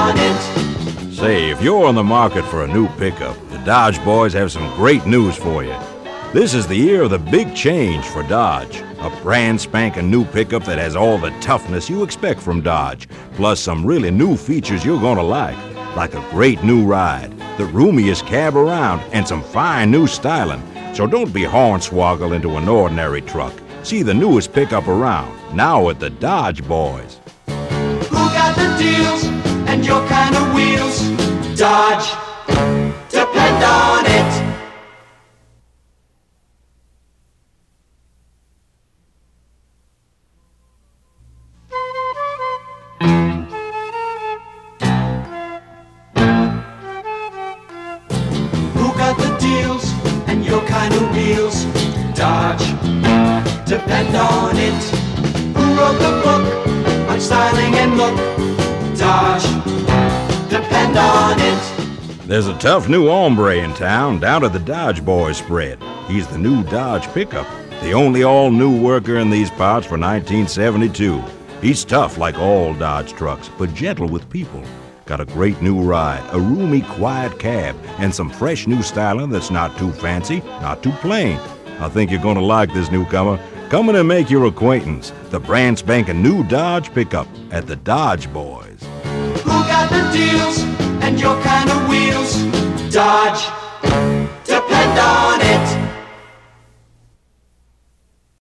on it. Say, if you're on the market for a new pickup, the Dodge boys have some great news for you. This is the year of the big change for Dodge. A brand spanking new pickup that has all the toughness you expect from Dodge, plus some really new features you're gonna like a great new ride, the roomiest cab around, and some fine new styling. So don't be hornswoggled into an ordinary truck. See the newest pickup around, now at the Dodge boys. Who got the deals and your kind of wheels? Dodge, depend on it. Who got the deals and your kind of wheels? Dodge, depend on it. Who wrote the book on styling and look? Dodge, depend on it. There's a tough new hombre in town down at the Dodge boys spread. He's the new Dodge pickup, the only all-new worker in these parts for 1972. He's tough like all Dodge trucks, but gentle with people. Got a great new ride, a roomy, quiet cab, and some fresh new styling that's not too fancy, not too plain. I think you're gonna like this newcomer. Come in and make your acquaintance. The brand spanking new Dodge pickup at the Dodge boys. Who got the deals and your kind of wheels? Dodge, depend on it.